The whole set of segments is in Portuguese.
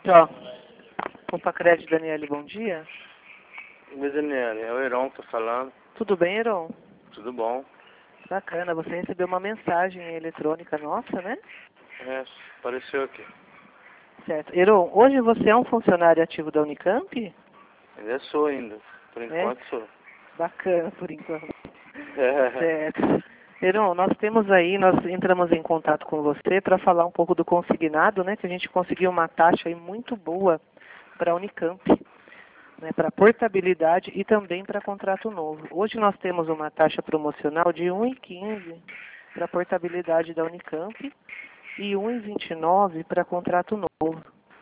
Ó, Compacred Daniele, bom dia. Oi, Daniele, é o Heron que tá falando. Tudo bem, Heron? Tudo bom? Bacana, você recebeu uma mensagem eletrônica nossa, né? É, apareceu aqui. Certo. Heron, hoje você é um funcionário ativo da Unicamp? Ainda sou ainda. Por enquanto sou. Bacana, por enquanto. É. Certo. Heron, nós entramos em contato com você para falar um pouco do consignado, né? Que a gente conseguiu uma taxa aí muito boa para a Unicamp, né, para portabilidade e também para contrato novo. Hoje nós temos uma taxa promocional de 1,15 para portabilidade da Unicamp e 1,29 para contrato novo.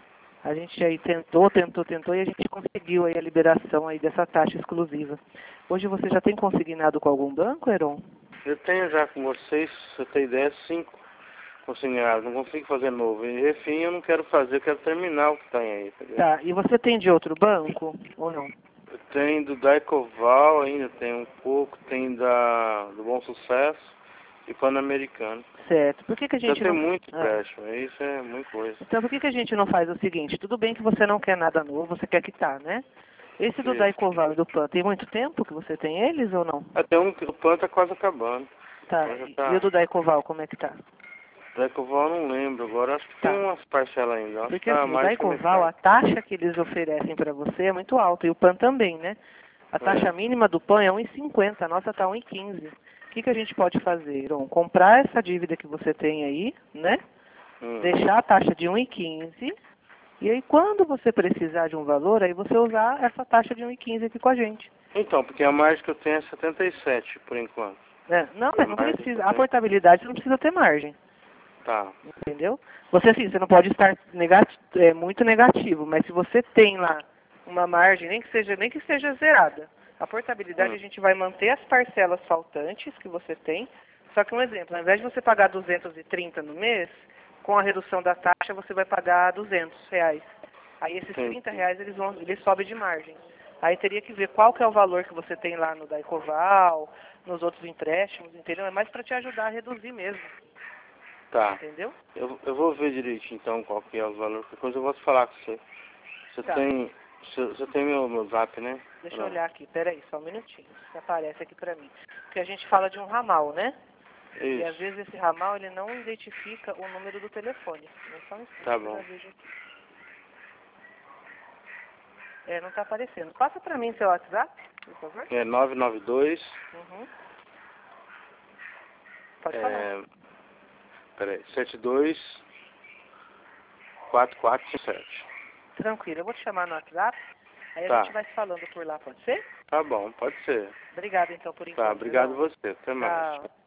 A gente aí tentou e a gente conseguiu aí a liberação aí dessa taxa exclusiva. Hoje você já tem consignado com algum banco, Heron? Eu tenho já com vocês, se você tem ideia, 5 consignados. Não consigo fazer novo. E refim eu não quero fazer, eu quero terminar o que tem aí. Entendeu? Tá, e você tem de outro banco ou não? Eu tenho do Daicoval ainda, tem um pouco, tem do Bom Sucesso e Pan-Americano. Certo. Por que a Já gente tem não... muito empréstimo, isso é muita coisa. Então, por que a gente não faz o seguinte? Tudo bem que você não quer nada novo, você quer quitar, né? Esse do Isso. Daicoval e do Pan, tem muito tempo que você tem eles ou não? Até o plano tá quase acabando. Tá. Mas já E o tá. do Daicoval, como é que tá? Daicoval eu não lembro agora, acho que Tá. tem umas parcelas ainda. Acho que Porque tá assim, o mais que Daicoval, a metade. taxa que eles oferecem para você é muito alta, e o PAN também, né? A taxa É. mínima do PAN é 1,50, a nossa tá 1,15. O que a gente pode fazer, Iron? Comprar essa dívida que você tem aí, né? Deixar a taxa de 1,15, e aí quando você precisar de um valor, aí você usar essa taxa de 1,15 aqui com a gente. Então, porque a margem que eu tenho é 77 por enquanto. Né? Não, É mas não mais do que precisa. eu A tenho. portabilidade você não precisa ter margem. Tá. Entendeu? Você assim, você não pode estar muito negativo, mas se você tem lá uma margem, nem que seja zerada, a portabilidade a gente vai manter as parcelas faltantes que você tem, só que um exemplo, ao invés de você pagar 230 no mês, com a redução da taxa você vai pagar R$ 200. Aí esses R$ 30 eles sobem de margem. Aí teria que ver qual que é o valor que você tem lá no Daicoval, nos outros empréstimos, entendeu? É mais para te ajudar a reduzir mesmo. Tá. Entendeu? Eu vou ver direitinho então qual que é os valores. Depois eu vou falar com você. Você Tá. tem. Você tem meu zap, né? Deixa eu olhar aqui, peraí, só um minutinho. Se aparece aqui pra mim. Porque a gente fala de um ramal, né? E às Isso. vezes esse ramal ele não identifica o número do telefone. É só um instante, Tá que eu bom. já vejo aqui. É, não tá aparecendo. Passa pra mim seu WhatsApp, por favor. É 992. Uhum. Pode falar. Peraí. 72 4457. Tranquilo, eu vou te chamar no WhatsApp. Aí a Tá. gente vai se falando por lá, pode ser? Tá bom, pode ser. Obrigada então por enquanto. Tá, obrigado Verão. você. Até mais. Tchau.